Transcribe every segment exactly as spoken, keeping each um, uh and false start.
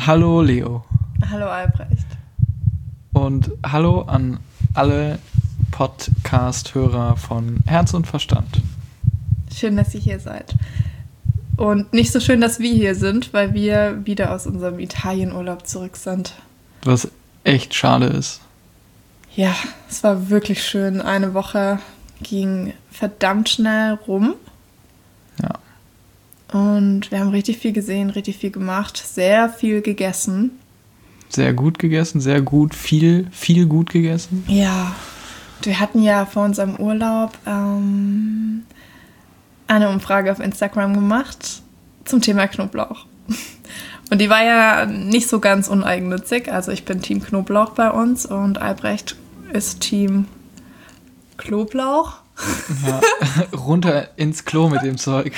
Hallo Leo. Hallo Albrecht. Und hallo an alle Podcast-Hörer von Herz und Verstand. Schön, dass ihr hier seid. Und nicht so schön, dass wir hier sind, weil wir wieder aus unserem Italienurlaub zurück sind. Was echt schade ist. Ja, es war wirklich schön. Eine Woche ging verdammt schnell rum. Ja. Und wir haben richtig viel gesehen, richtig viel gemacht, sehr viel gegessen. Sehr gut gegessen, sehr gut, viel, viel gut gegessen. Ja, wir hatten ja vor unserem Urlaub ähm, eine Umfrage auf Instagram gemacht zum Thema Knoblauch. Und die war ja nicht so ganz uneigennützig. Also ich bin Team Knoblauch bei uns und Albrecht ist Team Knoblauch. Ja, runter ins Klo mit dem Zeug.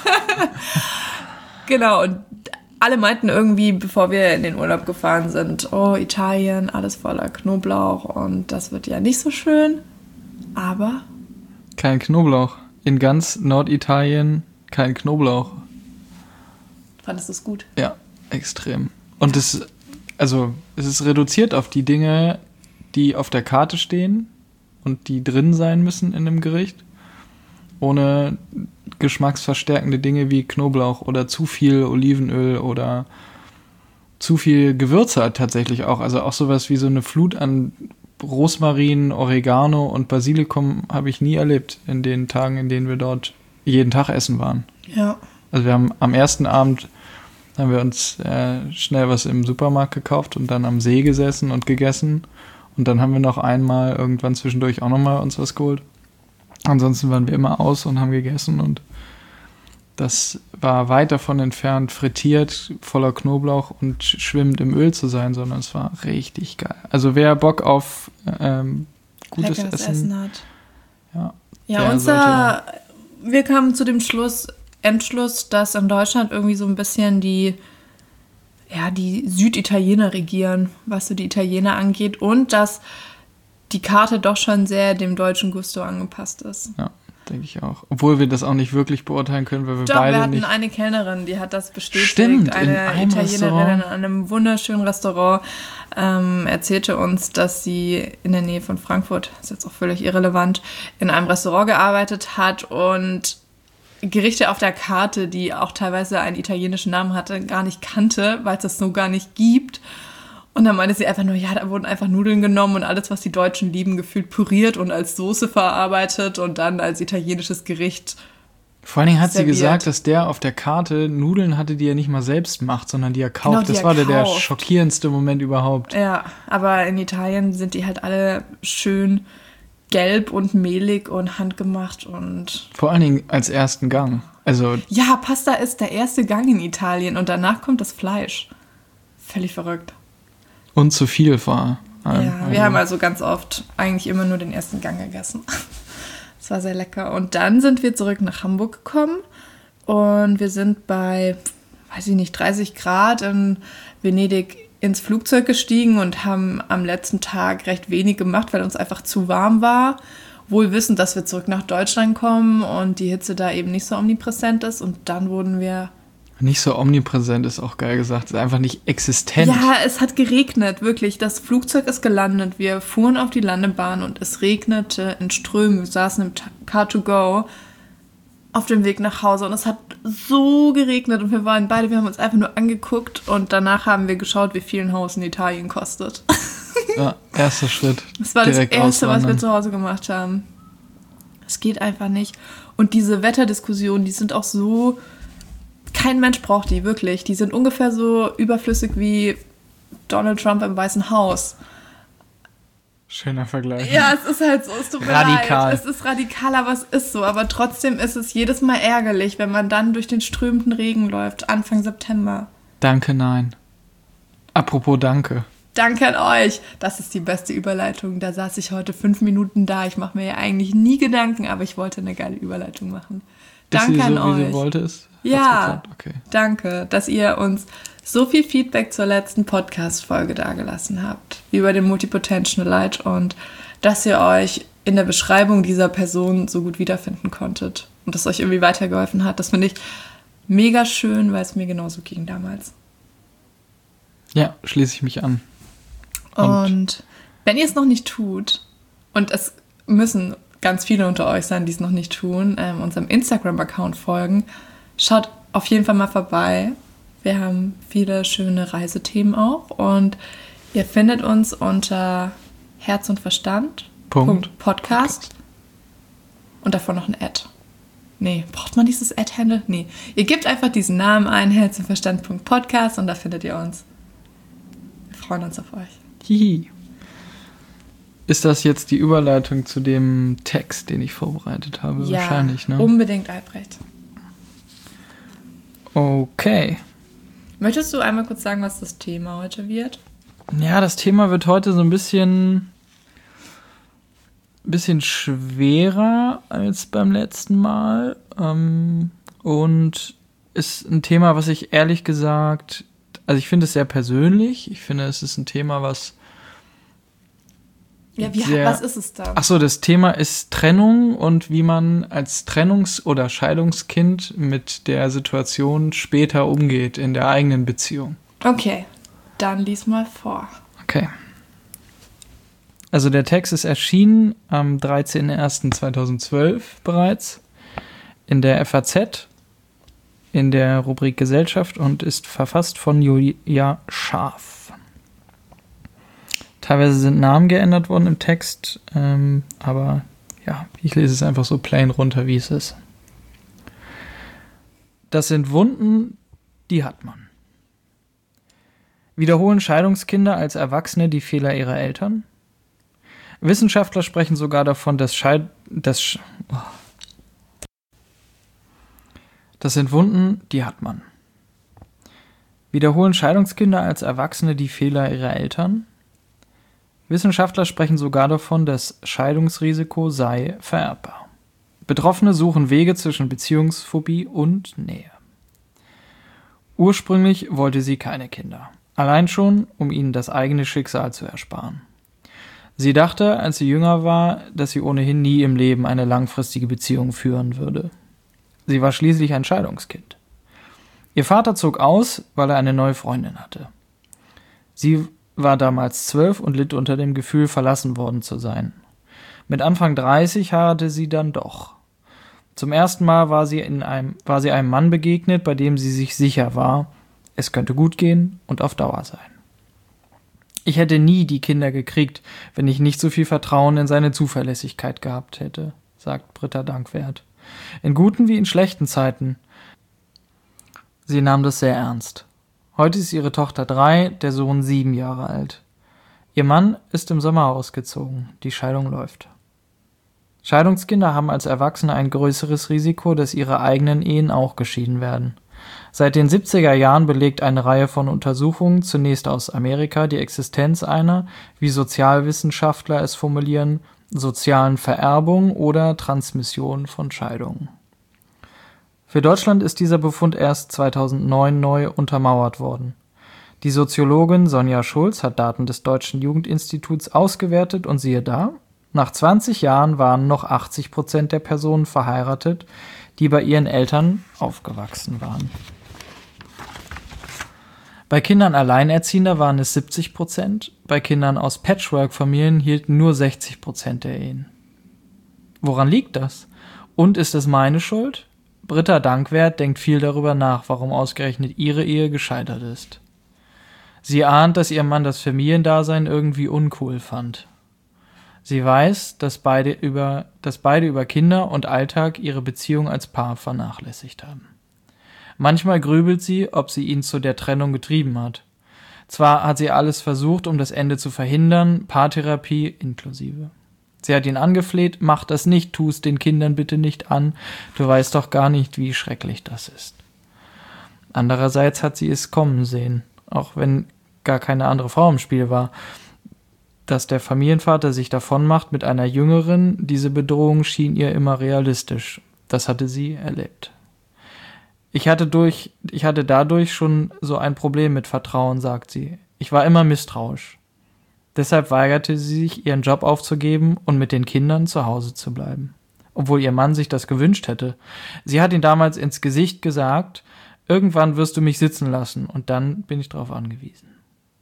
Genau, und alle meinten irgendwie, bevor wir in den Urlaub gefahren sind, oh, Italien, alles voller Knoblauch und das wird ja nicht so schön, aber... Kein Knoblauch. In ganz Norditalien kein Knoblauch. Fandest du es gut? Ja, extrem. Und es, also, es ist reduziert auf die Dinge, die auf der Karte stehen und die drin sein müssen in dem Gericht. Ohne geschmacksverstärkende Dinge wie Knoblauch oder zu viel Olivenöl oder zu viel Gewürze tatsächlich auch. Also auch sowas wie so eine Flut an Rosmarin, Oregano und Basilikum habe ich nie erlebt in den Tagen, in denen wir dort jeden Tag essen waren. Ja. Also wir haben am ersten Abend haben wir uns äh, schnell was im Supermarkt gekauft und dann am See gesessen und gegessen. Und dann haben wir noch einmal irgendwann zwischendurch auch nochmal uns was geholt. Ansonsten waren wir immer aus und haben gegessen und das war weit davon entfernt, frittiert, voller Knoblauch und schwimmend im Öl zu sein, sondern es war richtig geil. Also wer Bock auf ähm, gutes Leckeres Essen, Essen hat. Ja, Ja, unser, wir kamen zu dem Schluss, Entschluss, dass in Deutschland irgendwie so ein bisschen die, ja, die Süditaliener regieren, was so die Italiener angeht und dass die Karte doch schon sehr dem deutschen Gusto angepasst ist. Ja, denke ich auch. Obwohl wir das auch nicht wirklich beurteilen können, weil wir doch, beide wir hatten nicht... eine Kellnerin, die hat das bestätigt. Stimmt, eine in einem Italienerin Restaurant. in einem wunderschönen Restaurant ähm, erzählte uns, dass sie in der Nähe von Frankfurt, ist jetzt auch völlig irrelevant, in einem Restaurant gearbeitet hat und Gerichte auf der Karte, die auch teilweise einen italienischen Namen hatte, gar nicht kannte, weil es das so gar nicht gibt. Und dann meinte sie einfach nur, ja, da wurden einfach Nudeln genommen und alles, was die Deutschen lieben, gefühlt püriert und als Soße verarbeitet und dann als italienisches Gericht Vor allen Dingen hat serviert. sie gesagt, dass der auf der Karte Nudeln hatte, die er nicht mal selbst macht, sondern die er kauft. Genau, die das er war der, der kauft. schockierendste Moment überhaupt. Ja, aber in Italien sind die halt alle schön gelb und mehlig und handgemacht und... Vor allen Dingen als ersten Gang. Also Ja, Pasta ist der erste Gang in Italien und danach kommt das Fleisch. Völlig verrückt. und zu viel war. Ja, wir also. haben also ganz oft eigentlich immer nur den ersten Gang gegessen. Das war sehr lecker. Und dann sind wir zurück nach Hamburg gekommen und wir sind bei, weiß ich nicht, dreißig Grad in Venedig ins Flugzeug gestiegen und haben am letzten Tag recht wenig gemacht, weil uns einfach zu warm war. Wohl wissend, dass wir zurück nach Deutschland kommen und die Hitze da eben nicht so omnipräsent ist. Und dann wurden wir... Nicht so omnipräsent ist auch geil gesagt. Ist einfach nicht existent. Ja, es hat geregnet, wirklich. Das Flugzeug ist gelandet. Wir fuhren auf die Landebahn und es regnete in Strömen. Wir saßen im Car to Go auf dem Weg nach Hause und es hat so geregnet und wir waren beide, wir haben uns einfach nur angeguckt und danach haben wir geschaut, wie viel ein Haus in Italien kostet. Ja, erster Schritt. Das war das Direkt Erste, was wir auswandern. zu Hause gemacht haben. Es geht einfach nicht. Und diese Wetterdiskussionen, die sind auch so... Kein Mensch braucht die, wirklich. Die sind ungefähr so überflüssig wie Donald Trump im Weißen Haus. Schöner Vergleich. Ja, es ist halt so, es tut mir Radikal. leid. Es ist radikal, aber es ist so. Aber trotzdem ist es jedes Mal ärgerlich, wenn man dann durch den strömenden Regen läuft, Anfang September. Danke, nein. Apropos Danke. Danke an euch. Das ist die beste Überleitung. Da saß ich heute fünf Minuten da. Ich mache mir ja eigentlich nie Gedanken, aber ich wollte eine geile Überleitung machen. Ist Danke sie an so, wie euch. sie wollte es? Ja, Okay. danke, dass ihr uns so viel Feedback zur letzten Podcast-Folge dagelassen habt, über den Multipotentialite und dass ihr euch in der Beschreibung dieser Person so gut wiederfinden konntet und das euch irgendwie weitergeholfen hat. Das finde ich mega schön, weil es mir genauso ging damals. Ja, schließe ich mich an. Und, und wenn ihr es noch nicht tut, und es müssen ganz viele unter euch sein, die es noch nicht tun, ähm, unserem Instagram-Account folgen, schaut auf jeden Fall mal vorbei. Wir haben viele schöne Reisethemen auch und ihr findet uns unter Herz und Verstand Punkt. Punkt Podcast und davor noch ein Ad. Nee, braucht man dieses Ad-Handle? Nee. Ihr gebt einfach diesen Namen ein, Herz und Verstand Punkt Podcast und da findet ihr uns. Wir freuen uns auf euch. Hihi. Ist das jetzt die Überleitung zu dem Text, den ich vorbereitet habe? Ja, wahrscheinlich, ne? Unbedingt, Albrecht. Okay. Möchtest du einmal kurz sagen, was das Thema heute wird? Ja, das Thema wird heute so ein bisschen, bisschen schwerer als beim letzten Mal. Ähm, und ist ein Thema, was ich ehrlich gesagt, also ich finde es sehr persönlich. Ich finde, es ist ein Thema, was Ja, wie, sehr, was ist es da? Ach so, das Thema ist Trennung und wie man als Trennungs- oder Scheidungskind mit der Situation später umgeht in der eigenen Beziehung. Okay, dann lies mal vor. Okay. Also der Text ist erschienen am dreizehnten ersten zweitausendzwölf bereits in der F A Z in der Rubrik Gesellschaft und ist verfasst von Julia Scharf. Teilweise sind Namen geändert worden im Text, ähm, aber ja, ich lese es einfach so plain runter, wie es ist. Das sind Wunden, die hat man. Wiederholen Scheidungskinder als Erwachsene die Fehler ihrer Eltern? Wissenschaftler sprechen sogar davon, dass Scheid... Das, Sch- oh. das sind Wunden, die hat man. Wiederholen Scheidungskinder als Erwachsene die Fehler ihrer Eltern? Wissenschaftler sprechen sogar davon, dass Scheidungsrisiko sei vererbbar. Betroffene suchen Wege zwischen Beziehungsphobie und Nähe. Ursprünglich wollte sie keine Kinder. Allein schon, um ihnen das eigene Schicksal zu ersparen. Sie dachte, als sie jünger war, dass sie ohnehin nie im Leben eine langfristige Beziehung führen würde. Sie war schließlich ein Scheidungskind. Ihr Vater zog aus, weil er eine neue Freundin hatte. Sie war damals zwölf und litt unter dem Gefühl, verlassen worden zu sein. Mit Anfang dreißig heiratete sie dann doch. Zum ersten Mal war sie, in einem, war sie einem Mann begegnet, bei dem sie sich sicher war, es könnte gut gehen und auf Dauer sein. Ich hätte nie die Kinder gekriegt, wenn ich nicht so viel Vertrauen in seine Zuverlässigkeit gehabt hätte, sagt Britta Dankwert. In guten wie in schlechten Zeiten. Sie nahm das sehr ernst. Heute ist ihre Tochter drei, der Sohn sieben Jahre alt. Ihr Mann ist im Sommer ausgezogen. Die Scheidung läuft. Scheidungskinder haben als Erwachsene ein größeres Risiko, dass ihre eigenen Ehen auch geschieden werden. Seit den siebziger Jahren belegt eine Reihe von Untersuchungen, zunächst aus Amerika, die Existenz einer, wie Sozialwissenschaftler es formulieren, sozialen Vererbung oder Transmission von Scheidungen. Für Deutschland ist dieser Befund erst zweitausendneun neu untermauert worden. Die Soziologin Sonja Schulz hat Daten des Deutschen Jugendinstituts ausgewertet und siehe da, nach zwanzig Jahren waren noch achtzig Prozent der Personen verheiratet, die bei ihren Eltern aufgewachsen waren. Bei Kindern Alleinerziehender waren es siebzig Prozent, bei Kindern aus Patchwork-Familien hielten nur sechzig Prozent der Ehen. Woran liegt das? Und ist es meine Schuld? Britta Dankwert denkt viel darüber nach, warum ausgerechnet ihre Ehe gescheitert ist. Sie ahnt, dass ihr Mann das Familiendasein irgendwie uncool fand. Sie weiß, dass beide über, dass beide über Kinder und Alltag ihre Beziehung als Paar vernachlässigt haben. Manchmal grübelt sie, ob sie ihn zu der Trennung getrieben hat. Zwar hat sie alles versucht, um das Ende zu verhindern, Paartherapie inklusive. Sie hat ihn angefleht, mach das nicht, tu es den Kindern bitte nicht an, du weißt doch gar nicht, wie schrecklich das ist. Andererseits hat sie es kommen sehen, auch wenn gar keine andere Frau im Spiel war. Dass der Familienvater sich davonmacht mit einer Jüngeren, diese Bedrohung schien ihr immer realistisch. Das hatte sie erlebt. Ich hatte, durch, ich hatte dadurch schon so ein Problem mit Vertrauen, sagt sie. Ich war immer misstrauisch. Deshalb weigerte sie sich, ihren Job aufzugeben und mit den Kindern zu Hause zu bleiben. Obwohl ihr Mann sich das gewünscht hätte. Sie hat ihn damals ins Gesicht gesagt, irgendwann wirst du mich sitzen lassen und dann bin ich darauf angewiesen.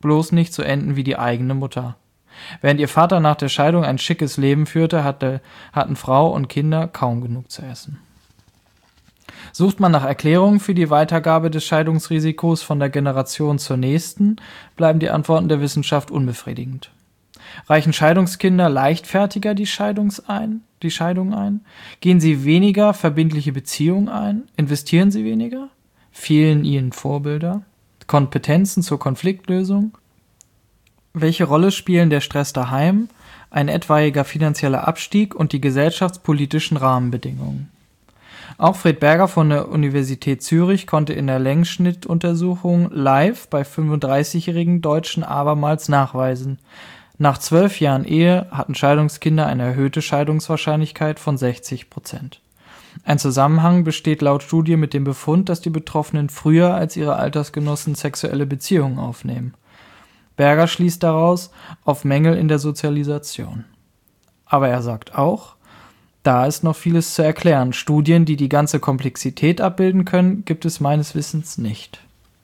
bloß nicht so enden wie die eigene Mutter. Während ihr Vater nach der Scheidung ein schickes Leben führte, hatte, hatten Frau und Kinder kaum genug zu essen. Sucht man nach Erklärungen für die Weitergabe des Scheidungsrisikos von der Generation zur nächsten, bleiben die Antworten der Wissenschaft unbefriedigend. Reichen Scheidungskinder leichtfertiger die, Scheidungs ein, die Scheidung ein? Gehen sie weniger verbindliche Beziehungen ein? Investieren sie weniger? Fehlen ihnen Vorbilder? Kompetenzen zur Konfliktlösung? Welche Rolle spielen der Stress daheim, ein etwaiger finanzieller Abstieg und die gesellschaftspolitischen Rahmenbedingungen? Auch Fred Berger von der Universität Zürich konnte in der Längsschnittuntersuchung live bei fünfunddreißigjährigen Deutschen abermals nachweisen: Nach zwölf Jahren Ehe hatten Scheidungskinder eine erhöhte Scheidungswahrscheinlichkeit von sechzig Prozent. Ein Zusammenhang besteht laut Studie mit dem Befund, dass die Betroffenen früher als ihre Altersgenossen sexuelle Beziehungen aufnehmen. Berger schließt daraus auf Mängel in der Sozialisation. Aber er sagt auch, da ist noch vieles zu erklären. Studien, die die ganze Komplexität abbilden können, gibt es meines Wissens nicht.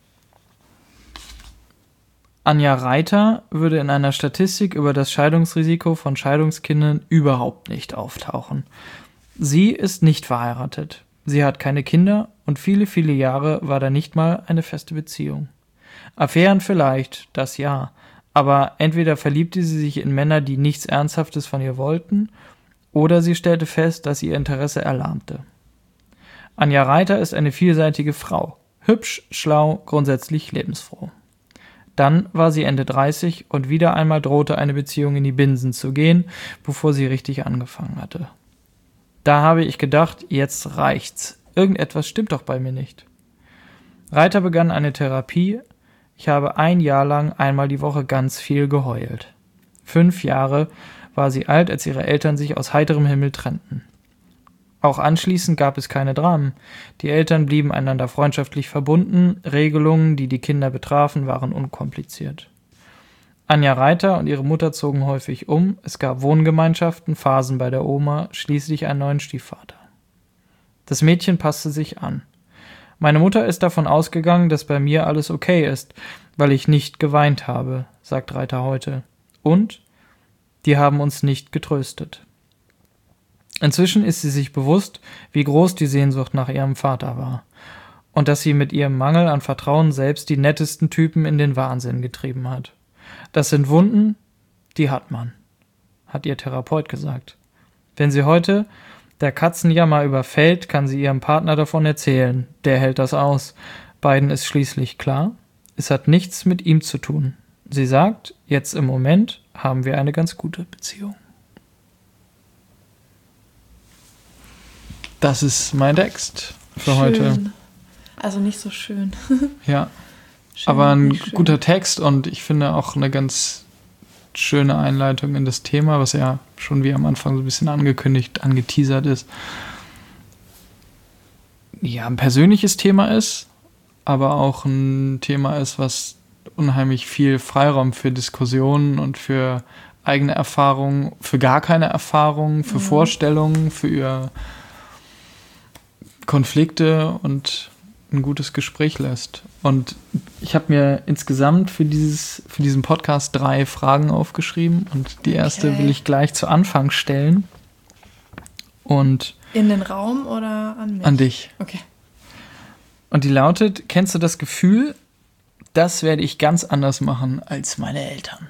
Anja Reiter würde in einer Statistik über das Scheidungsrisiko von Scheidungskindern überhaupt nicht auftauchen. Sie ist nicht verheiratet. Sie hat keine Kinder und viele, viele Jahre war da nicht mal eine feste Beziehung. Affären vielleicht, das ja, aber entweder verliebte sie sich in Männer, die nichts Ernsthaftes von ihr wollten, oder sie stellte fest, dass ihr Interesse erlahmte. Anja Reiter ist eine vielseitige Frau. Hübsch, schlau, grundsätzlich lebensfroh. Dann war sie Ende dreißig und wieder einmal drohte eine Beziehung in die Binsen zu gehen, bevor sie richtig angefangen hatte. Da habe ich gedacht, jetzt reicht's. Irgendetwas stimmt doch bei mir nicht. Reiter begann eine Therapie. Ich habe ein Jahr lang einmal die Woche ganz viel geheult. Fünf Jahre war sie alt, als ihre Eltern sich aus heiterem Himmel trennten. Auch anschließend gab es keine Dramen. Die Eltern blieben einander freundschaftlich verbunden, Regelungen, die die Kinder betrafen, waren unkompliziert. Anja Reiter und ihre Mutter zogen häufig um, es gab Wohngemeinschaften, Phasen bei der Oma, schließlich einen neuen Stiefvater. Das Mädchen passte sich an. Meine Mutter ist davon ausgegangen, dass bei mir alles okay ist, weil ich nicht geweint habe, sagt Reiter heute. Und die haben uns nicht getröstet. Inzwischen ist sie sich bewusst, wie groß die Sehnsucht nach ihrem Vater war und dass sie mit ihrem Mangel an Vertrauen selbst die nettesten Typen in den Wahnsinn getrieben hat. Das sind Wunden, die hat man, hat ihr Therapeut gesagt. Wenn sie heute der Katzenjammer überfällt, kann sie ihrem Partner davon erzählen. Der hält das aus. Beiden ist schließlich klar, es hat nichts mit ihm zu tun. Sie sagt, jetzt im Moment haben wir eine ganz gute Beziehung. Das ist mein Text für schön. Heute. Also nicht so schön. Ja, schön, aber ein guter Text und ich finde auch eine ganz schöne Einleitung in das Thema, was ja schon wie am Anfang so ein bisschen angekündigt, angeteasert ist. Ja, ein persönliches Thema ist, aber auch ein Thema ist, was unheimlich viel Freiraum für Diskussionen und für eigene Erfahrungen, für gar keine Erfahrungen, für mhm. Vorstellungen, für Konflikte und ein gutes Gespräch lässt. Und ich habe mir insgesamt für dieses für diesen Podcast drei Fragen aufgeschrieben und die erste okay. will ich gleich zu Anfang stellen. Und in den Raum oder an mich? An dich. Okay. Und die lautet: Kennst du das Gefühl, das werde ich ganz anders machen als meine Eltern?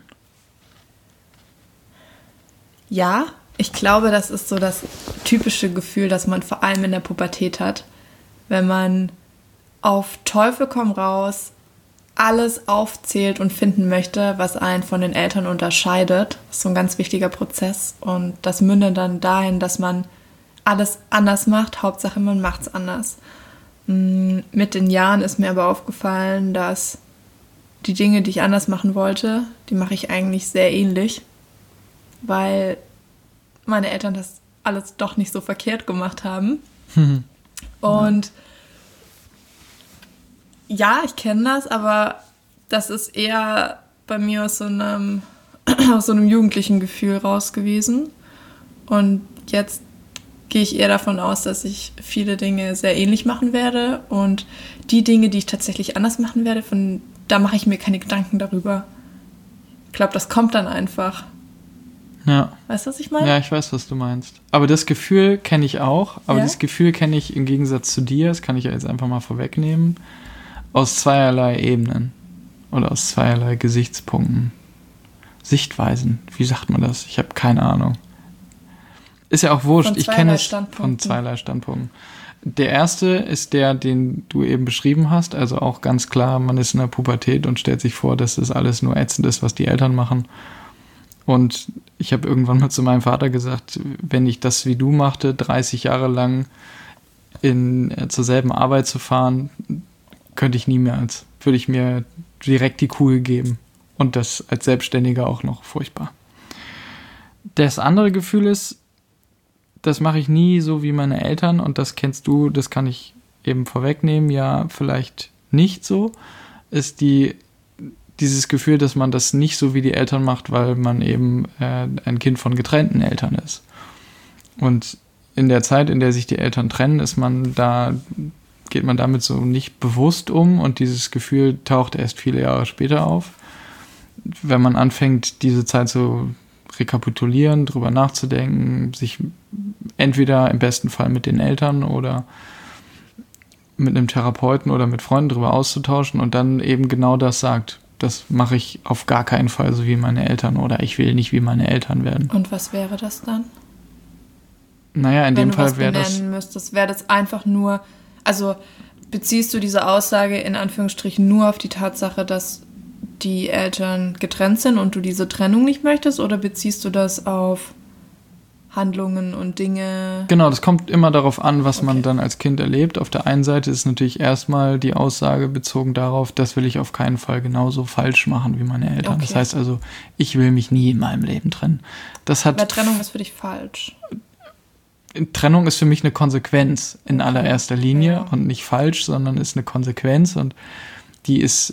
Ja, ich glaube, das ist so das typische Gefühl, das man vor allem in der Pubertät hat, wenn man auf Teufel komm raus alles aufzählt und finden möchte, was einen von den Eltern unterscheidet. Das ist so ein ganz wichtiger Prozess und das mündet dann dahin, dass man alles anders macht. Hauptsache, man macht es anders. Mit den Jahren ist mir aber aufgefallen, dass die Dinge, die ich anders machen wollte, die mache ich eigentlich sehr ähnlich, weil meine Eltern das alles doch nicht so verkehrt gemacht haben. Mhm. Und ja, ich kenne das, aber das ist eher bei mir aus so einem, aus so einem jugendlichen Gefühl raus gewesen. Und jetzt gehe ich eher davon aus, dass ich viele Dinge sehr ähnlich machen werde. Und die Dinge, die ich tatsächlich anders machen werde, von, da mache ich mir keine Gedanken darüber. Ich glaube, das kommt dann einfach. Ja. Weißt du, was ich meine? Ja, ich weiß, was du meinst. Aber das Gefühl kenne ich auch. Aber Ja? das Gefühl kenne ich im Gegensatz zu dir, das kann ich ja jetzt einfach mal vorwegnehmen, aus zweierlei Ebenen. Oder aus zweierlei Gesichtspunkten. Sichtweisen. Wie sagt man das? Ich habe keine Ahnung. Ist ja auch wurscht. Ich kenne es von zweierlei Standpunkten. Der erste ist der, den du eben beschrieben hast. Also auch ganz klar, man ist in der Pubertät und stellt sich vor, dass das alles nur ätzend ist, was die Eltern machen. Und ich habe irgendwann mal zu meinem Vater gesagt, wenn ich das wie du machte, dreißig Jahre lang in, äh, zur selben Arbeit zu fahren, könnte ich nie mehr, als würde ich mir direkt die Kugel geben. Und das als Selbstständiger auch noch furchtbar. Das andere Gefühl ist, das mache ich nie so wie meine Eltern und das kennst du, das kann ich eben vorwegnehmen, ja, vielleicht nicht so, ist die dieses Gefühl, dass man das nicht so wie die Eltern macht, weil man eben äh, ein Kind von getrennten Eltern ist. Und in der Zeit, in der sich die Eltern trennen, ist man da, geht man damit so nicht bewusst um und dieses Gefühl taucht erst viele Jahre später auf. Wenn man anfängt, diese Zeit zu rekapitulieren, drüber nachzudenken, sich entweder im besten Fall mit den Eltern oder mit einem Therapeuten oder mit Freunden drüber auszutauschen und dann eben genau das sagt. Das mache ich auf gar keinen Fall so wie meine Eltern oder ich will nicht wie meine Eltern werden. Und was wäre das dann? Naja, in Wenn dem Fall wäre das... Wenn du was benennen müsstest, wäre das einfach nur... Also beziehst du diese Aussage in Anführungsstrichen nur auf die Tatsache, dass die Eltern getrennt sind und du diese Trennung nicht möchtest oder beziehst du das auf Handlungen und Dinge? Genau, das kommt immer darauf an, was okay. man dann als Kind erlebt. Auf der einen Seite ist natürlich erstmal die Aussage bezogen darauf, das will ich auf keinen Fall genauso falsch machen wie meine Eltern. Okay. Das heißt also, ich will mich nie in meinem Leben trennen. Das hat Aber Trennung ist für dich falsch. Trennung ist für mich eine Konsequenz in allererster Linie ja. und nicht falsch, sondern ist eine Konsequenz und die ist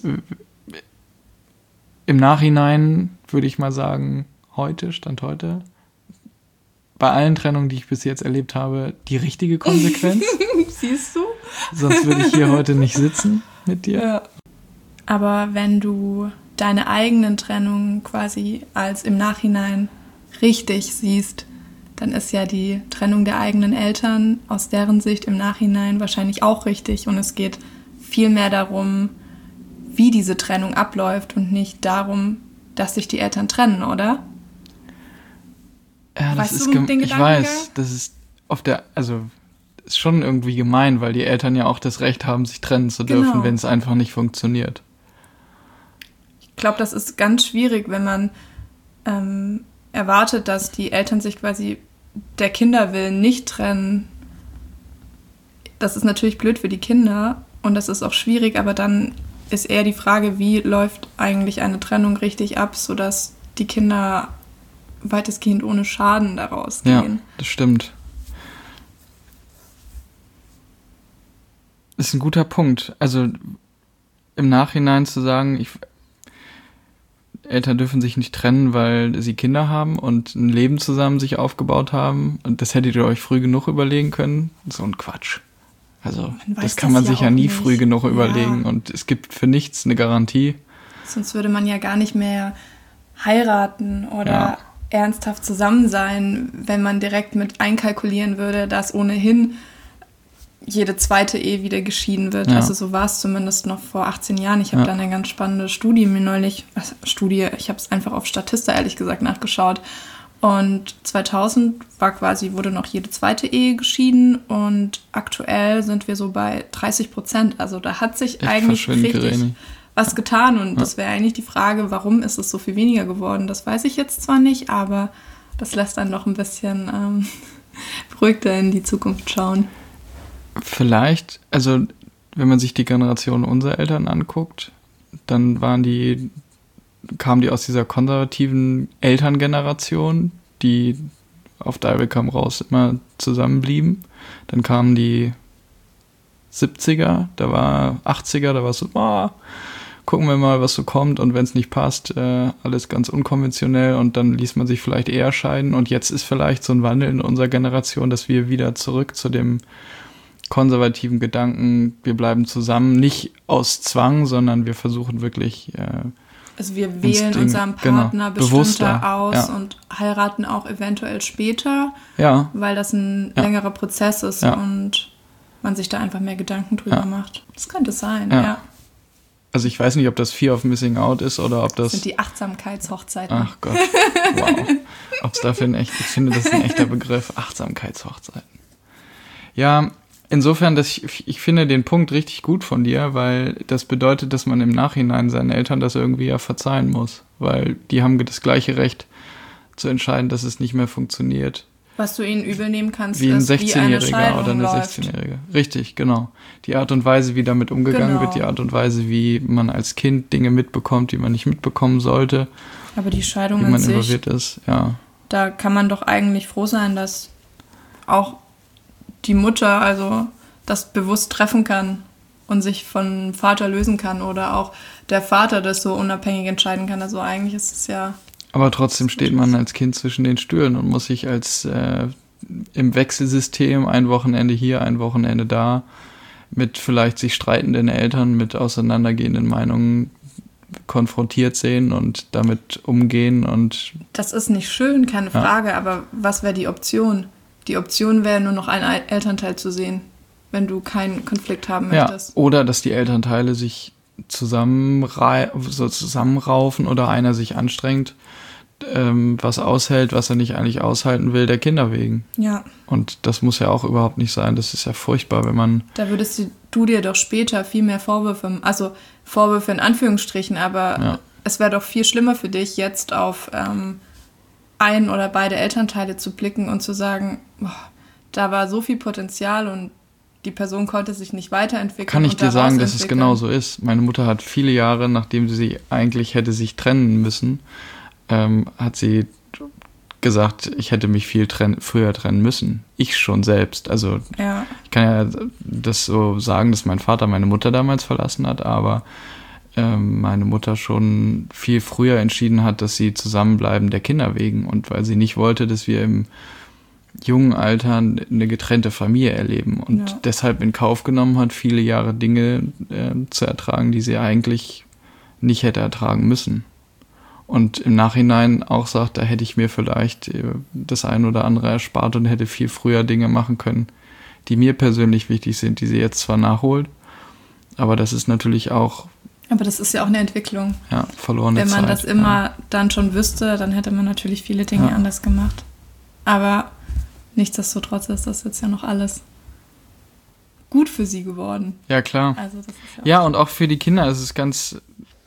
im Nachhinein, würde ich mal sagen, heute, Stand heute, bei allen Trennungen, die ich bis jetzt erlebt habe, die richtige Konsequenz. Siehst du? Sonst würde ich hier heute nicht sitzen mit dir. Ja. Aber wenn du deine eigenen Trennungen quasi als im Nachhinein richtig siehst, dann ist ja die Trennung der eigenen Eltern aus deren Sicht im Nachhinein wahrscheinlich auch richtig. Und es geht viel mehr darum, wie diese Trennung abläuft und nicht darum, dass sich die Eltern trennen, oder? Ja, das weißt ist gem- ich weiß, das ist auf der, also ist schon irgendwie gemein, weil die Eltern ja auch das Recht haben, sich trennen zu dürfen, genau. wenn es einfach nicht funktioniert. Ich glaube, das ist ganz schwierig, wenn man ähm, erwartet, dass die Eltern sich quasi der Kinder willen nicht trennen. Das ist natürlich blöd für die Kinder und das ist auch schwierig, aber dann ist eher die Frage, wie läuft eigentlich eine Trennung richtig ab, sodass die Kinder weitestgehend ohne Schaden daraus gehen. Ja, das stimmt. Das ist ein guter Punkt. Also im Nachhinein zu sagen, ich, Eltern dürfen sich nicht trennen, weil sie Kinder haben und ein Leben zusammen sich aufgebaut haben und das hättet ihr euch früh genug überlegen können. So ein Quatsch. Also das kann man sich ja nie früh genug überlegen und es gibt für nichts eine Garantie. Sonst würde man ja gar nicht mehr heiraten oder ja. ernsthaft zusammen sein, wenn man direkt mit einkalkulieren würde, dass ohnehin jede zweite Ehe wieder geschieden wird. Ja. Also so war es zumindest noch vor achtzehn Jahren. Ich habe ja. da eine ganz spannende Studie mir neulich, was, Studie, ich habe es einfach auf Statista ehrlich gesagt nachgeschaut. Und zweitausend war quasi, wurde noch jede zweite Ehe geschieden und aktuell sind wir so bei dreißig Prozent. Also da hat sich Echt eigentlich richtig gering. was getan und ja. das wäre eigentlich die Frage, warum ist es so viel weniger geworden? Das weiß ich jetzt zwar nicht, aber das lässt dann noch ein bisschen ähm, beruhigter in die Zukunft schauen. Vielleicht, also wenn man sich die Generation unserer Eltern anguckt, dann waren die kamen die aus dieser konservativen Elterngeneration, die auf Diary Come raus immer zusammenblieben. Dann kamen die siebziger, da war achtziger, da war es so, oh, gucken wir mal, was so kommt und wenn es nicht passt, äh, alles ganz unkonventionell und dann ließ man sich vielleicht eher scheiden und jetzt ist vielleicht so ein Wandel in unserer Generation, dass wir wieder zurück zu dem konservativen Gedanken, wir bleiben zusammen, nicht aus Zwang, sondern wir versuchen wirklich äh, Also wir wählen Ding, unseren Partner genau, bestimmter bewusster, aus ja. und heiraten auch eventuell später, Ja. weil das ein Ja. längerer Prozess ist Ja. und man sich da einfach mehr Gedanken drüber Ja. macht. Das könnte sein, Ja. ja. Also ich weiß nicht, ob das Fear of Missing Out ist oder ob das... Das sind die Achtsamkeitshochzeiten. Ach Gott, wow. Ob es dafür ein echt... Ich finde, das ist ein echter Begriff, Achtsamkeitshochzeiten. Ja, insofern, dass ich, ich finde den Punkt richtig gut von dir, weil das bedeutet, dass man im Nachhinein seinen Eltern das irgendwie ja verzeihen muss, weil die haben das gleiche Recht zu entscheiden, dass es nicht mehr funktioniert. Was du ihnen übel nehmen kannst, Wie ein ist, wie eine sechzehnjähriger Scheidung oder eine läuft. sechzehnjährige. Richtig, genau. Die Art und Weise, wie damit umgegangen Genau. wird, die Art und Weise, wie man als Kind Dinge mitbekommt, die man nicht mitbekommen sollte, Aber die Scheidung wie an man sich, involviert ist, ja. da kann man doch eigentlich froh sein, dass auch die Mutter also das bewusst treffen kann und sich von Vater lösen kann oder auch der Vater das so unabhängig entscheiden kann. Also eigentlich ist es ja... Aber trotzdem steht man als Kind zwischen den Stühlen und muss sich als äh, im Wechselsystem ein Wochenende hier, ein Wochenende da, mit vielleicht sich streitenden Eltern, mit auseinandergehenden Meinungen konfrontiert sehen und damit umgehen. Und Das ist nicht schön, keine Ja. Frage, aber was wäre die Option? Die Option wäre nur noch einen Elternteil zu sehen, wenn du keinen Konflikt haben ja, möchtest. oder dass die Elternteile sich zusammenrei- so zusammenraufen oder einer sich anstrengt, ähm, was aushält, was er nicht eigentlich aushalten will, der Kinder wegen. Ja, Und das muss ja auch überhaupt nicht sein. Das ist ja furchtbar, wenn man... da würdest du, du dir doch später viel mehr Vorwürfe, also Vorwürfe in Anführungsstrichen, aber Ja. es wäre doch viel schlimmer für dich, jetzt auf ähm, ein oder beide Elternteile zu blicken und zu sagen, boah, da war so viel Potenzial und die Person konnte sich nicht weiterentwickeln. Kann ich und dir sagen, daraus dass es entwickeln. genau so ist. Meine Mutter hat viele Jahre, nachdem sie eigentlich hätte sich trennen müssen, ähm, hat sie gesagt, ich hätte mich viel trenn- früher trennen müssen. Ich schon selbst. Also Ja, ich kann ja das so sagen, dass mein Vater meine Mutter damals verlassen hat, aber ähm, meine Mutter schon viel früher entschieden hat, dass sie zusammenbleiben der Kinder wegen und weil sie nicht wollte, dass wir im jungen Alter eine getrennte Familie erleben und Ja. deshalb in Kauf genommen hat, viele Jahre Dinge äh, zu ertragen, die sie eigentlich nicht hätte ertragen müssen. Und im Nachhinein auch sagt, da hätte ich mir vielleicht äh, das ein oder andere erspart und hätte viel früher Dinge machen können, die mir persönlich wichtig sind, die sie jetzt zwar nachholt, aber das ist natürlich auch aber das ist ja auch eine Entwicklung. ja, verlorene Wenn man Zeit. das immer Ja. dann schon wüsste, dann hätte man natürlich viele Dinge Ja. anders gemacht. Aber nichtsdestotrotz ist das jetzt ja noch alles gut für sie geworden. ja, klar. Also das ist ja, Ja, und auch für die Kinder ist es ganz,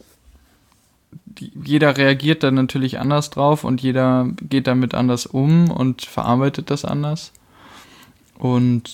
die, jeder reagiert dann natürlich anders drauf und jeder geht damit anders um und verarbeitet das anders und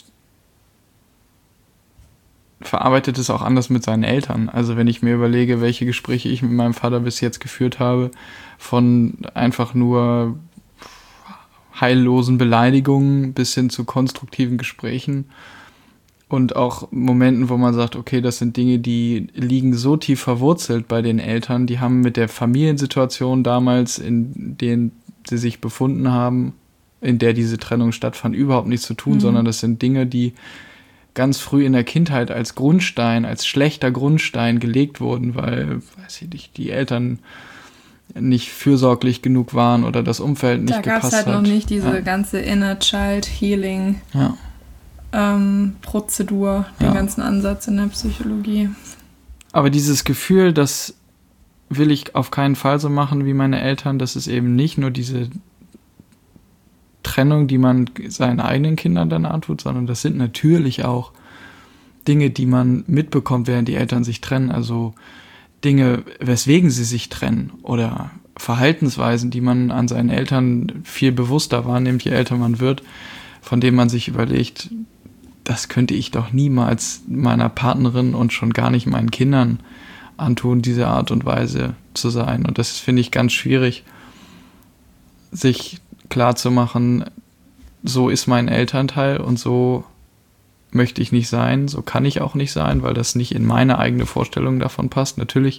verarbeitet es auch anders mit seinen Eltern. Also wenn ich mir überlege, welche Gespräche ich mit meinem Vater bis jetzt geführt habe, von einfach nur heillosen Beleidigungen bis hin zu konstruktiven Gesprächen und auch Momenten, wo man sagt, okay, das sind Dinge, die liegen so tief verwurzelt bei den Eltern, die haben mit der Familiensituation damals, in der sie sich befunden haben, in der diese Trennung stattfand, überhaupt nichts zu tun, Mhm. sondern das sind Dinge, die ganz früh in der Kindheit als Grundstein, als schlechter Grundstein gelegt wurden, weil, weiß ich nicht, die Eltern nicht fürsorglich genug waren oder das Umfeld nicht da gab gepasst es halt hat. noch nicht diese ja. ganze Inner Child Healing Ja. ähm, Prozedur, den Ja. ganzen Ansatz in der Psychologie. Aber dieses Gefühl, das will ich auf keinen Fall so machen wie meine Eltern, das ist eben nicht nur diese Trennung, die man seinen eigenen Kindern dann antut, sondern das sind natürlich auch Dinge, die man mitbekommt, während die Eltern sich trennen. Also Dinge, weswegen sie sich trennen oder Verhaltensweisen, die man an seinen Eltern viel bewusster wahrnimmt, je älter man wird, von denen man sich überlegt, das könnte ich doch niemals meiner Partnerin und schon gar nicht meinen Kindern antun, diese Art und Weise zu sein. Und das finde ich ganz schwierig, sich klar zu machen, so ist mein Elternteil und so möchte ich nicht sein, so kann ich auch nicht sein, weil das nicht in meine eigene Vorstellung davon passt. Natürlich,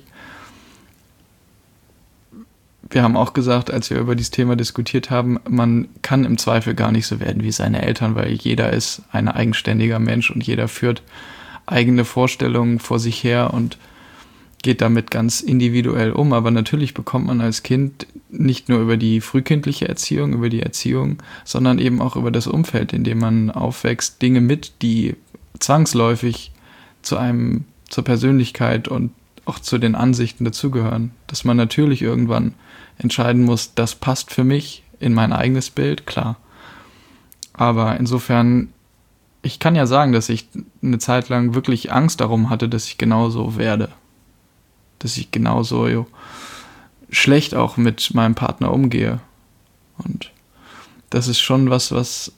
wir haben auch gesagt, als wir über dieses Thema diskutiert haben, man kann im Zweifel gar nicht so werden wie seine Eltern, weil jeder ist ein eigenständiger Mensch und jeder führt eigene Vorstellungen vor sich her und geht damit ganz individuell um. Aber natürlich bekommt man als Kind nicht nur über die frühkindliche Erziehung, über die Erziehung, sondern eben auch über das Umfeld, in dem man aufwächst, Dinge mit, die zwangsläufig zu einem, zur Persönlichkeit und auch zu den Ansichten dazugehören. Dass man natürlich irgendwann entscheiden muss, das passt für mich in mein eigenes Bild, klar. Aber insofern, ich kann ja sagen, dass ich eine Zeit lang wirklich Angst darum hatte, dass ich genauso werde. Dass ich genauso jo, schlecht auch mit meinem Partner umgehe. Und das ist schon was, was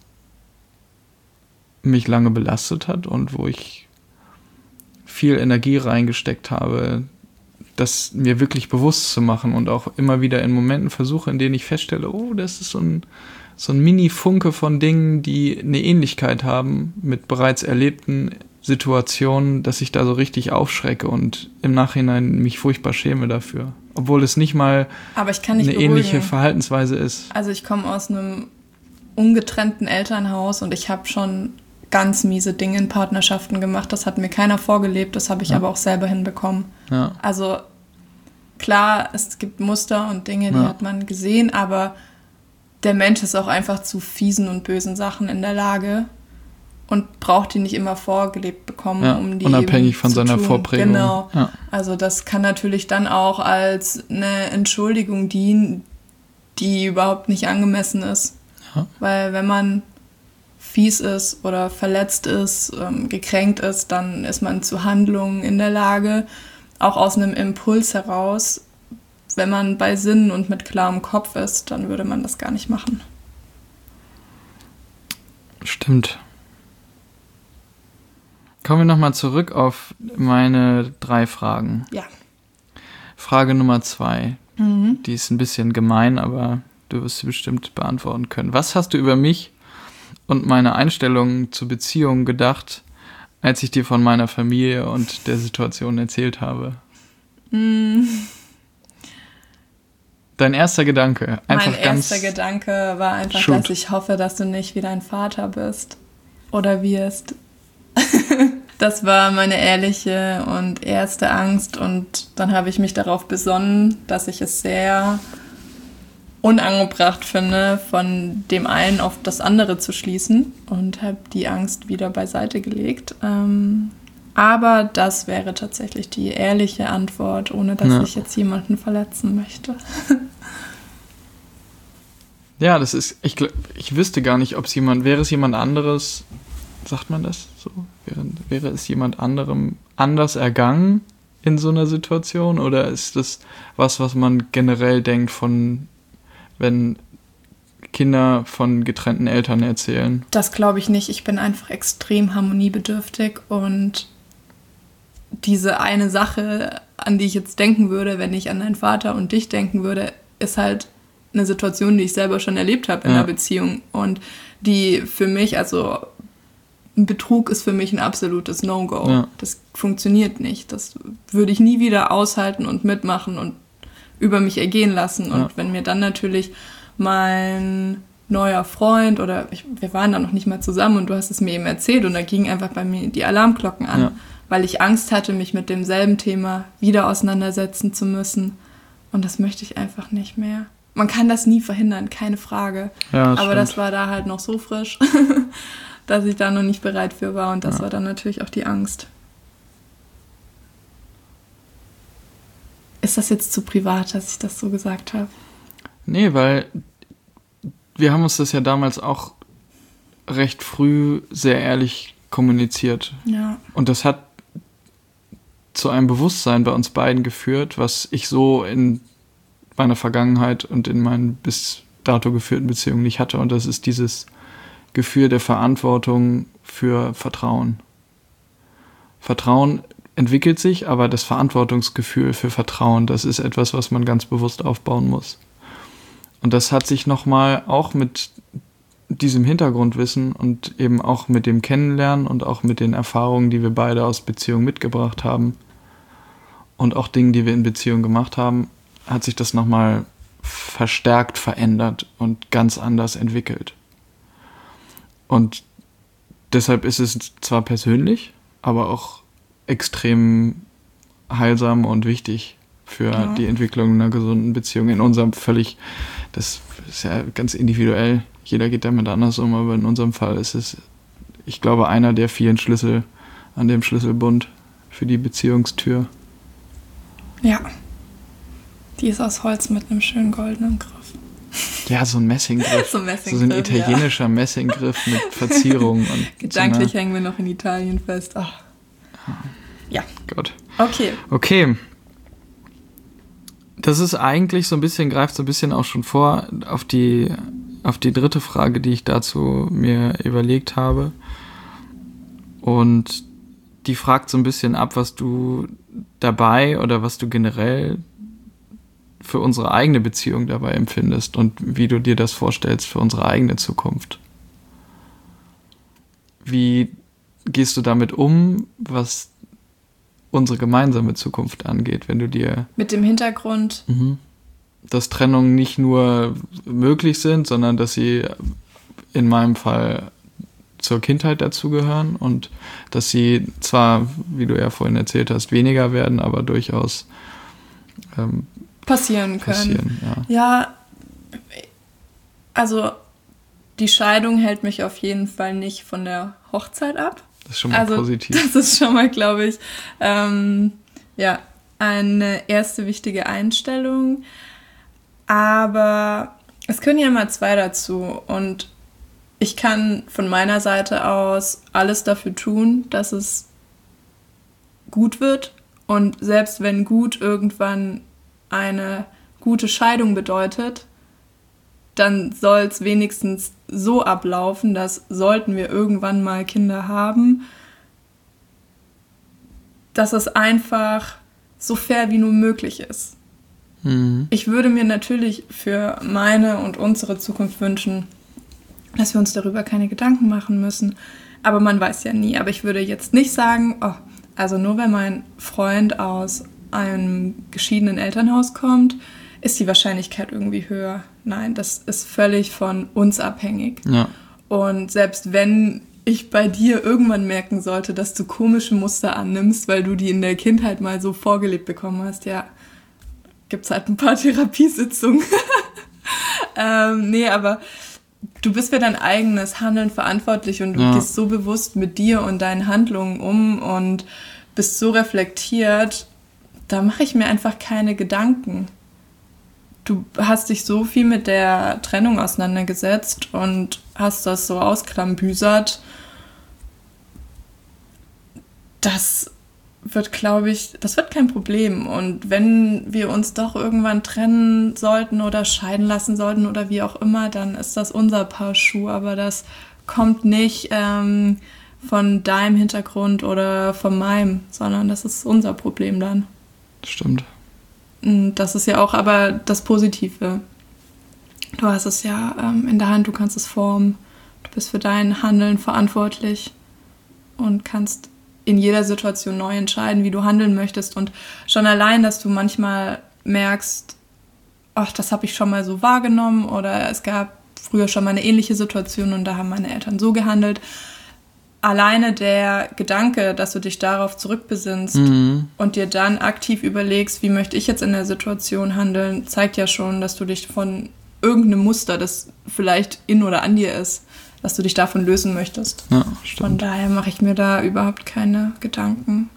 mich lange belastet hat und wo ich viel Energie reingesteckt habe, das mir wirklich bewusst zu machen und auch immer wieder in Momenten versuche, in denen ich feststelle, oh, das ist so ein, so ein Mini-Funke von Dingen, die eine Ähnlichkeit haben mit bereits erlebten Situationen, dass ich da so richtig aufschrecke und im Nachhinein mich furchtbar schäme dafür. Obwohl es nicht mal Aber ich kann nicht eine beruhigen. ähnliche Verhaltensweise ist. Also ich komme aus einem ungetrennten Elternhaus und ich habe schon ganz miese Dinge in Partnerschaften gemacht. Das hat mir keiner vorgelebt, das habe ich ja. aber auch selber hinbekommen. Ja. Also klar, es gibt Muster und Dinge, die ja. hat man gesehen, aber der Mensch ist auch einfach zu fiesen und bösen Sachen in der Lage und braucht die nicht immer vorgelebt bekommen, ja, um die unabhängig von zu seiner tun. Vorprägung. Genau. Ja. Also das kann natürlich dann auch als eine Entschuldigung dienen, die überhaupt nicht angemessen ist. Ja. Weil wenn man fies ist oder verletzt ist, ähm, gekränkt ist, dann ist man zu Handlungen in der Lage, auch aus einem Impuls heraus. Wenn man bei Sinn und mit klarem Kopf ist, dann würde man das gar nicht machen. Stimmt. Kommen wir nochmal zurück auf meine drei Fragen. Ja. Frage Nummer zwei. Mhm. Die ist ein bisschen gemein, aber du wirst sie bestimmt beantworten können. Was hast du über mich und meine Einstellung zur Beziehung gedacht, als ich dir von meiner Familie und der Situation erzählt habe? Mm. Dein erster Gedanke? Einfach mein ganz erster Gedanke war einfach, shoot. dass ich hoffe, dass du nicht wie dein Vater bist oder wirst. Das war meine ehrliche und erste Angst und dann habe ich mich darauf besonnen, dass ich es sehr unangebracht finde, von dem einen auf das andere zu schließen und habe die Angst wieder beiseite gelegt. Ähm, aber das wäre tatsächlich die ehrliche Antwort, ohne dass ja. ich jetzt jemanden verletzen möchte. Ja, das ist, ich, ich wüsste gar nicht, ob es jemand, wäre es jemand anderes, sagt man das so? Wäre, wäre es jemand anderem anders ergangen in so einer Situation oder ist das was, was man generell denkt von, wenn Kinder von getrennten Eltern erzählen? Das glaube ich nicht. Ich bin einfach extrem harmoniebedürftig und diese eine Sache, an die ich jetzt denken würde, wenn ich an deinen Vater und dich denken würde, ist halt eine Situation, die ich selber schon erlebt habe in ja. einer Beziehung und die für mich, also ein Betrug ist für mich ein absolutes No-Go. Ja. Das funktioniert nicht. Das würde ich nie wieder aushalten und mitmachen und über mich ergehen lassen. Und ja. wenn mir dann natürlich mein neuer Freund oder ich, wir waren da noch nicht mal zusammen und du hast es mir eben erzählt und da gingen einfach bei mir die Alarmglocken an, ja. weil ich Angst hatte, mich mit demselben Thema wieder auseinandersetzen zu müssen. Und das möchte ich einfach nicht mehr. Man kann das nie verhindern, keine Frage. Ja, das Aber stimmt. das war da halt noch so frisch, dass ich da noch nicht bereit für war. Und das ja. war dann natürlich auch die Angst. Ist das jetzt zu privat, dass ich das so gesagt habe? Nee, weil wir haben uns das ja damals auch recht früh sehr ehrlich kommuniziert. Ja. Und das hat zu einem Bewusstsein bei uns beiden geführt, was ich so in meiner Vergangenheit und in meinen bis dato geführten Beziehungen nicht hatte. Und das ist dieses Gefühl der Verantwortung für Vertrauen. Vertrauen entwickelt sich, aber das Verantwortungsgefühl für Vertrauen, das ist etwas, was man ganz bewusst aufbauen muss. Und das hat sich nochmal auch mit diesem Hintergrundwissen und eben auch mit dem Kennenlernen und auch mit den Erfahrungen, die wir beide aus Beziehungen mitgebracht haben und auch Dingen, die wir in Beziehung gemacht haben, hat sich das nochmal verstärkt verändert und ganz anders entwickelt. Und deshalb ist es zwar persönlich, aber auch extrem heilsam und wichtig für Ja. die Entwicklung einer gesunden Beziehung. In unserem völlig, das ist ja ganz individuell, jeder geht damit anders um, aber in unserem Fall ist es, ich glaube, einer der vielen Schlüssel an dem Schlüsselbund für die Beziehungstür. Ja. Die ist aus Holz mit einem schönen goldenen Griff. Ja, so ein Messinggriff. So ein So Messinggriff, ein italienischer ja. Messinggriff mit Verzierung. Und Gedanklich so hängen wir noch in Italien fest. Ach. Ja. einer, Gott. Okay. Okay. Das ist eigentlich so ein bisschen, greift so ein bisschen auch schon vor auf die, auf die dritte Frage, die ich dazu mir überlegt habe. Und die fragt so ein bisschen ab, was du dabei oder was du generell für unsere eigene Beziehung dabei empfindest und wie du dir das vorstellst für unsere eigene Zukunft. Wie gehst du damit um, was unsere gemeinsame Zukunft angeht, wenn du dir, Mit dem Hintergrund, dass Trennungen nicht nur möglich sind, sondern dass sie in meinem Fall zur Kindheit dazugehören und dass sie zwar, wie du ja vorhin erzählt hast, weniger werden, aber durchaus ähm, passieren können. passieren. Ja. Ja, also die Scheidung hält mich auf jeden Fall nicht von der Hochzeit ab. Das ist schon mal Also positiv. das ist schon mal, glaube ich, ähm, ja, eine erste wichtige Einstellung. Aber es können ja mal zwei dazu und ich kann von meiner Seite aus alles dafür tun, dass es gut wird. Und selbst wenn gut irgendwann eine gute Scheidung bedeutet, dann soll es wenigstens so ablaufen, dass sollten wir irgendwann mal Kinder haben, dass es einfach so fair wie nur möglich ist. Mhm. Ich würde mir natürlich für meine und unsere Zukunft wünschen, dass wir uns darüber keine Gedanken machen müssen. Aber man weiß ja nie. Aber ich würde jetzt nicht sagen, oh, also nur wenn mein Freund aus einem geschiedenen Elternhaus kommt, ist die Wahrscheinlichkeit irgendwie höher. Nein, das ist völlig von uns abhängig. Ja. Und selbst wenn ich bei dir irgendwann merken sollte, dass du komische Muster annimmst, weil du die in der Kindheit mal so vorgelebt bekommen hast, ja, gibt's halt ein paar Therapiesitzungen. ähm, nee, aber du bist für dein eigenes Handeln verantwortlich und du Ja. gehst so bewusst mit dir und deinen Handlungen um und bist so reflektiert, da mache ich mir einfach keine Gedanken. Du hast dich so viel mit der Trennung auseinandergesetzt und hast das so ausklambüsert. Das wird, glaube ich, das wird kein Problem. Und wenn wir uns doch irgendwann trennen sollten oder scheiden lassen sollten oder wie auch immer, dann ist das unser Paar Schuhe. Aber das kommt nicht ähm, von deinem Hintergrund oder von meinem, sondern das ist unser Problem dann. Stimmt. Und das ist ja auch aber das Positive. Du hast es ja ähm, in der Hand, du kannst es formen. Du bist für dein Handeln verantwortlich und kannst in jeder Situation neu entscheiden, wie du handeln möchtest. Und schon allein, dass du manchmal merkst, ach, das habe ich schon mal so wahrgenommen oder es gab früher schon mal eine ähnliche Situation und da haben meine Eltern so gehandelt. Alleine der Gedanke, dass du dich darauf zurückbesinnst Mhm. und dir dann aktiv überlegst, wie möchte ich jetzt in der Situation handeln, zeigt ja schon, dass du dich von irgendeinem Muster, das vielleicht in oder an dir ist, dass du dich davon lösen möchtest. Ja, Von stimmt. daher mache ich mir da überhaupt keine Gedanken.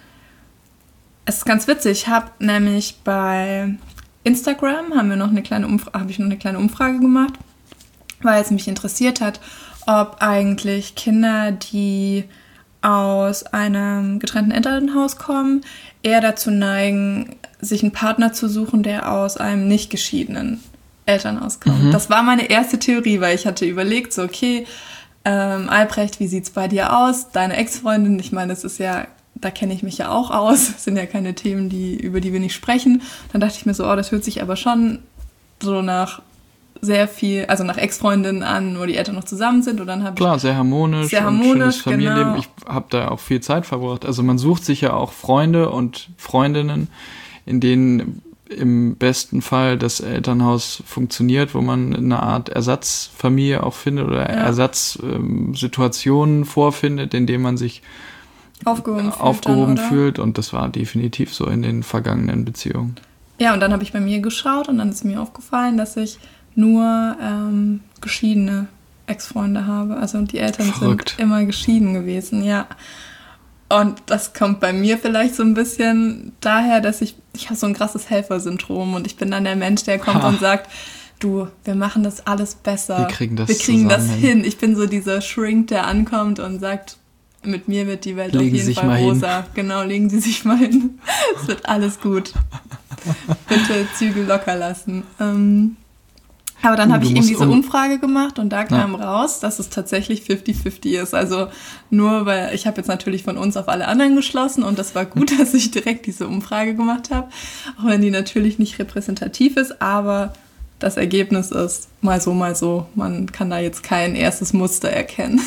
Es ist ganz witzig, ich habe nämlich bei Instagram haben wir noch eine kleine Umfrage, habe ich noch eine kleine Umfrage gemacht, weil es mich interessiert hat, ob eigentlich Kinder, die aus einem getrennten Elternhaus kommen, eher dazu neigen, sich einen Partner zu suchen, der aus einem nicht geschiedenen Elternhaus kommt. Mhm. Das war meine erste Theorie, weil ich hatte überlegt, so okay, ähm, Albrecht, wie sieht's bei dir aus? Deine Ex-Freundin, ich meine, das ist ja, da kenne ich mich ja auch aus, das sind ja keine Themen, die, über die wir nicht sprechen. Dann dachte ich mir so, oh, das hört sich aber schon so nach sehr viel, also nach Ex-Freundinnen an, wo die Eltern noch zusammen sind. Und dann habe Klar, sehr harmonisch, Sehr und harmonisch, schönes Familienleben. genau. Ich habe da auch viel Zeit verbracht. Also man sucht sich ja auch Freunde und Freundinnen, in denen im besten Fall das Elternhaus funktioniert, wo man eine Art Ersatzfamilie auch findet oder Ja. Ersatzsituationen vorfindet, in denen man sich aufgehoben, fühlt, aufgehoben dann, fühlt. Und das war definitiv so in den vergangenen Beziehungen. Ja, und dann habe ich bei mir geschaut und dann ist mir aufgefallen, dass ich nur ähm, geschiedene Ex-Freunde habe. Also die Eltern Verrückt. sind immer geschieden gewesen, ja. Und das kommt bei mir vielleicht so ein bisschen daher, dass ich, ich habe so ein krasses Helfersyndrom und ich bin dann der Mensch, der kommt ha. und sagt, du, wir machen das alles besser. Wir kriegen das, wir kriegen das hin. hin. Ich bin so dieser Shrink, der ankommt und sagt, mit mir wird die Welt legen auf jeden sich Fall mal rosa. Hin. Genau, legen Sie sich mal hin. Es wird alles gut. Bitte Zügel locker lassen. Ähm, aber dann uh, habe ich eben diese um- Umfrage gemacht und da kam ja. raus, dass es tatsächlich fünfzig fünfzig ist. Also nur, weil ich habe jetzt natürlich von uns auf alle anderen geschlossen und das war gut, dass ich direkt diese Umfrage gemacht habe. Auch wenn die natürlich nicht repräsentativ ist, aber das Ergebnis ist mal so, mal so. Man kann da jetzt kein erstes Muster erkennen.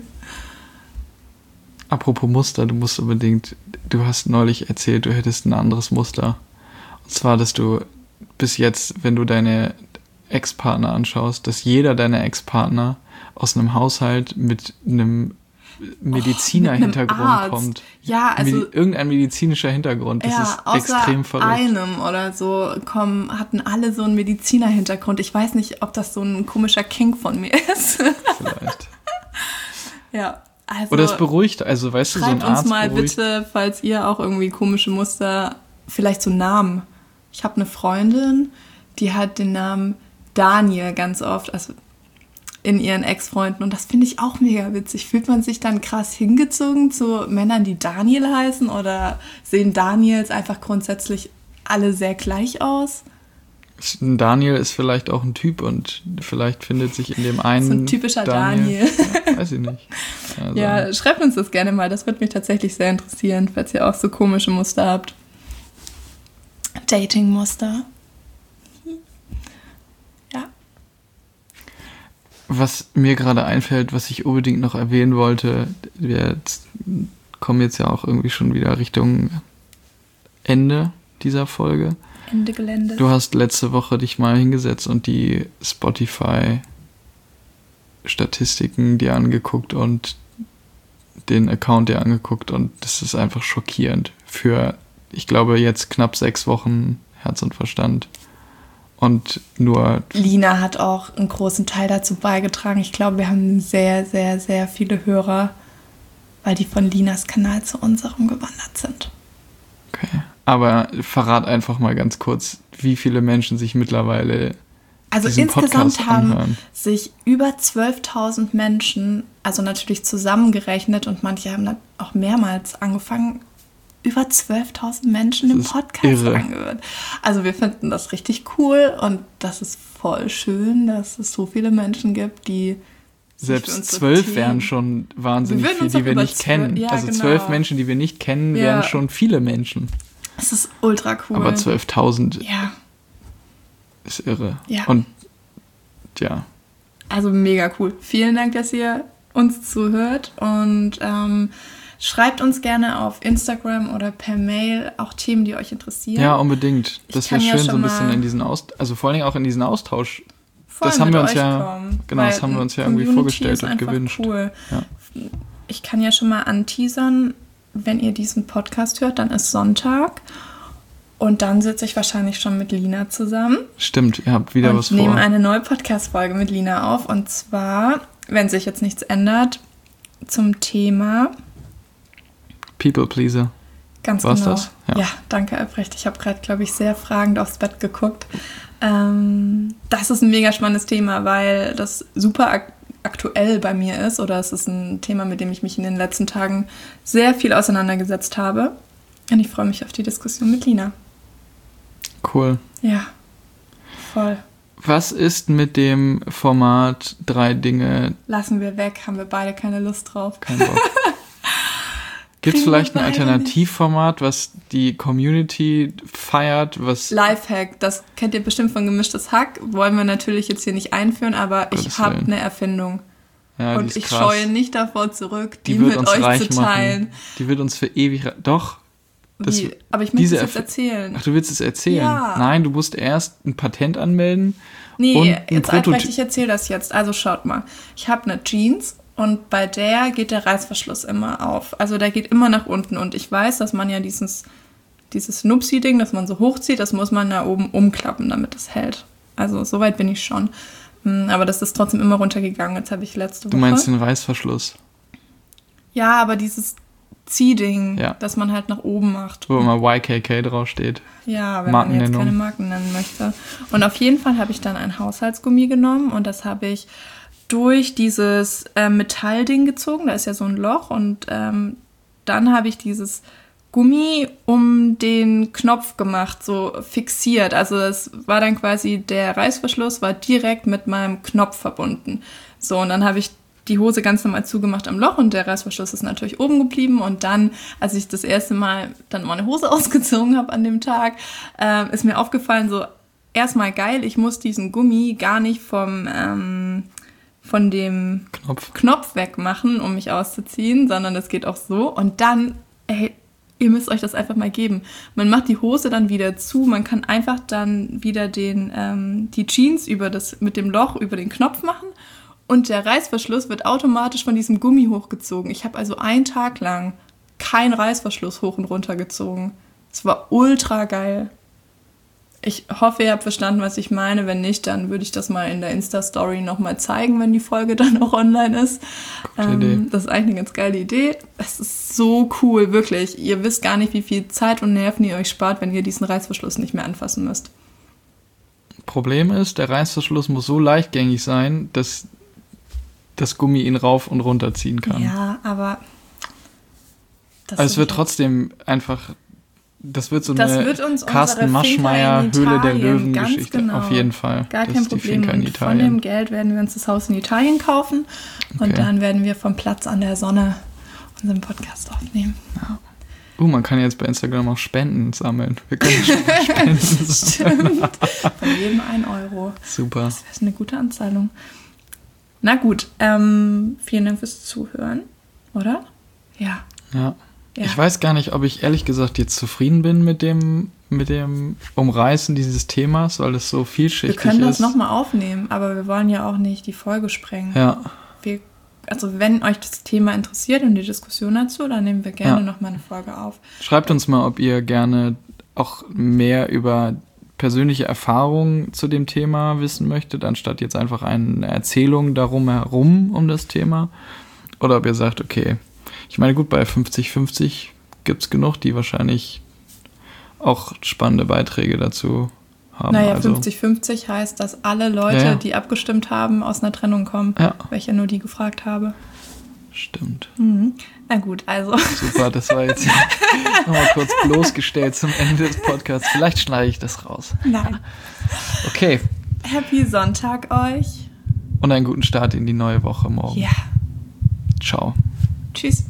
Apropos Muster, du musst unbedingt, du hast neulich erzählt, du hättest ein anderes Muster. Und zwar, dass du bis jetzt, wenn du deine Ex-Partner anschaust, dass jeder deiner Ex-Partner aus einem Haushalt mit einem Mediziner-Hintergrund oh, kommt. Ja, also Medi- irgendein medizinischer Hintergrund. Das ja, ist außer extrem verrückt. einem oder so kommen, hatten alle so einen Mediziner-Hintergrund. Ich weiß nicht, ob das so ein komischer Kink von mir ist. Vielleicht. Ja. Also, oder es beruhigt, also weißt du, so ein Arzt uns mal beruhigt. Bitte, falls ihr auch irgendwie komische Muster, vielleicht so Namen. Ich habe eine Freundin, die hat den Namen Daniel ganz oft, also in ihren Ex-Freunden und das finde ich auch mega witzig. Fühlt man sich dann krass hingezogen zu Männern, die Daniel heißen oder sehen Daniels einfach grundsätzlich alle sehr gleich aus? Ein Daniel ist vielleicht auch ein Typ und vielleicht findet sich in dem einen so ein typischer Daniel. Daniel. Ja, weiß ich nicht. Also. Ja, schreibt uns das gerne mal. Das würde mich tatsächlich sehr interessieren, falls ihr auch so komische Muster habt. Dating-Muster. Ja. Was mir gerade einfällt, was ich unbedingt noch erwähnen wollte, wir kommen jetzt ja auch irgendwie schon wieder Richtung Ende dieser Folge. Ende Gelände. Du hast letzte Woche dich mal hingesetzt und die Spotify-Statistiken dir angeguckt und den Account dir angeguckt und das ist einfach schockierend für, ich glaube, jetzt knapp sechs Wochen Herz und Verstand und nur... Lina hat auch einen großen Teil dazu beigetragen. Ich glaube, wir haben sehr, sehr, sehr viele Hörer, weil die von Linas Kanal zu unserem gewandert sind. Okay. Aber verrat einfach mal ganz kurz, wie viele Menschen sich mittlerweile also diesen insgesamt Podcast haben anhören. Sich über zwölftausend Menschen, also natürlich zusammengerechnet und manche haben dann auch mehrmals angefangen, über zwölftausend Menschen den Podcast irre. angehört. Also wir finden das richtig cool und das ist voll schön, dass es so viele Menschen gibt, die selbst zwölf wären schon wahnsinnig viele, die wir nicht zwölf, kennen. Ja, also genau. zwölf Menschen, die wir nicht kennen, ja. wären schon viele Menschen. Es ist ultra cool. Aber zwölftausend ja. ist irre. Ja. Und ja. Also mega cool. Vielen Dank, dass ihr uns zuhört und ähm, schreibt uns gerne auf Instagram oder per Mail auch Themen, die euch interessieren. Ja, unbedingt. Das wäre schön, ja so ein bisschen in diesen Austausch, also vor allem auch in diesen Austausch. Das haben wir uns ja, kommen, genau, das haben wir uns ja irgendwie vorgestellt und gewünscht. Cool. Ja. Ich kann ja schon mal anteasern, wenn ihr diesen Podcast hört, dann ist Sonntag und dann sitze ich wahrscheinlich schon mit Lina zusammen. Stimmt, ihr habt wieder und was vor. Wir nehmen eine neue Podcast-Folge mit Lina auf und zwar, wenn sich jetzt nichts ändert, zum Thema People Pleaser. Ganz War's genau. Das? Ja. ja, danke Albrecht. Ich habe gerade, glaube ich, sehr fragend aufs Bett geguckt. Ähm, das ist ein mega spannendes Thema, weil das super ak- aktuell bei mir ist oder es ist ein Thema, mit dem ich mich in den letzten Tagen sehr viel auseinandergesetzt habe. Und ich freue mich auf die Diskussion mit Lina. Cool. Ja, voll. Was ist mit dem Format drei Dinge? Lassen wir weg, haben wir beide keine Lust drauf. Kein Bock. Gibt es vielleicht ein Alternativformat, was die Community feiert? Was Lifehack, das kennt ihr bestimmt von Gemischtes Hack. Wollen wir natürlich jetzt hier nicht einführen, aber Gottes ich habe Willen. eine Erfindung. Ja, und ich krass. scheue nicht davor zurück, die, die mit uns euch reich zu teilen. Machen. Die wird uns für ewig... Re- Doch. Das, Wie? Aber ich möchte es jetzt erzählen. Ach, du willst es erzählen? Ja. Nein, du musst erst ein Patent anmelden. Nee, und ein jetzt Prototyp. Albrecht, ich erzähle das jetzt. Also schaut mal. Ich habe eine Jeans und bei der geht der Reißverschluss immer auf. Also der geht immer nach unten und ich weiß, dass man ja dieses, dieses Nupsi-Ding, das man so hochzieht, das muss man da oben umklappen, damit es hält. Also soweit bin ich schon. Aber das ist trotzdem immer runtergegangen. Jetzt habe ich letzte Woche... Du meinst den Reißverschluss? Ja, aber dieses Ziehding, ja. das man halt nach oben macht. Wo immer Y K K draufsteht. Ja, wenn man jetzt keine Marken nennen möchte. Und auf jeden Fall habe ich dann ein Haushaltsgummi genommen und das habe ich durch dieses äh, Metallding gezogen. Da ist ja so ein Loch und ähm, dann habe ich dieses Gummi um den Knopf gemacht, so fixiert. Also es war dann quasi, der Reißverschluss war direkt mit meinem Knopf verbunden. So, und dann habe ich die Hose ganz normal zugemacht am Loch und der Reißverschluss ist natürlich oben geblieben. Und dann, als ich das erste Mal dann meine Hose ausgezogen habe an dem Tag, äh, ist mir aufgefallen, so erstmal geil, ich muss diesen Gummi gar nicht vom, ähm, von dem Knopf. Knopf wegmachen, um mich auszuziehen, sondern das geht auch so. Und dann, ey, ihr müsst euch das einfach mal geben. Man macht die Hose dann wieder zu, man kann einfach dann wieder den, ähm, die Jeans über das, mit dem Loch über den Knopf machen und der Reißverschluss wird automatisch von diesem Gummi hochgezogen. Ich habe also einen Tag lang keinen Reißverschluss hoch und runter gezogen. Es war ultra geil. Ich hoffe, ihr habt verstanden, was ich meine. Wenn nicht, dann würde ich das mal in der Insta-Story nochmal zeigen, wenn die Folge dann auch online ist. Ähm, das ist eigentlich eine ganz geile Idee. Es ist so cool, wirklich. Ihr wisst gar nicht, wie viel Zeit und Nerven ihr euch spart, wenn ihr diesen Reißverschluss nicht mehr anfassen müsst. Problem ist, der Reißverschluss muss so leichtgängig sein, dass das Gummi ihn rauf und runter ziehen kann. Ja, aber... Das also es wird trotzdem einfach... Das wird so das eine wird uns Carsten Maschmeyer Höhle der Löwen-Geschichte. Genau. Auf jeden Fall. Gar kein Problem. Und von dem Geld werden wir uns das Haus in Italien kaufen. Okay. Und dann werden wir vom Platz an der Sonne unseren Podcast aufnehmen. Ja. Uh, man kann jetzt bei Instagram auch Spenden sammeln. Wir können Spenden sammeln. Stimmt. Von jedem ein Euro. Super. Das ist eine gute Anzahlung. Na gut, ähm, vielen Dank fürs Zuhören, oder? Ja. Ja. Ja. Ich weiß gar nicht, ob ich ehrlich gesagt jetzt zufrieden bin mit dem, mit dem Umreißen dieses Themas, weil es so vielschichtig ist. Wir können das nochmal aufnehmen, aber wir wollen ja auch nicht die Folge sprengen. Ja. Wir, also wenn euch das Thema interessiert und die Diskussion dazu, dann nehmen wir gerne ja. nochmal eine Folge auf. Schreibt uns mal, ob ihr gerne auch mehr über persönliche Erfahrungen zu dem Thema wissen möchtet, anstatt jetzt einfach eine Erzählung darum herum um das Thema. Oder ob ihr sagt, okay, ich meine, gut, bei fünfzig fünfzig gibt es genug, die wahrscheinlich auch spannende Beiträge dazu haben. Naja, also, fünfzig fünfzig heißt, dass alle Leute, ja, ja. die abgestimmt haben, aus einer Trennung kommen, ja. weil ich ja nur die gefragt habe. Stimmt. Mhm. Na gut, also. Super, das war jetzt nochmal kurz bloßgestellt zum Ende des Podcasts. Vielleicht schneide ich das raus. Nein. Okay. Happy Sonntag euch. Und einen guten Start in die neue Woche morgen. Ja. Ciao. Tschüss.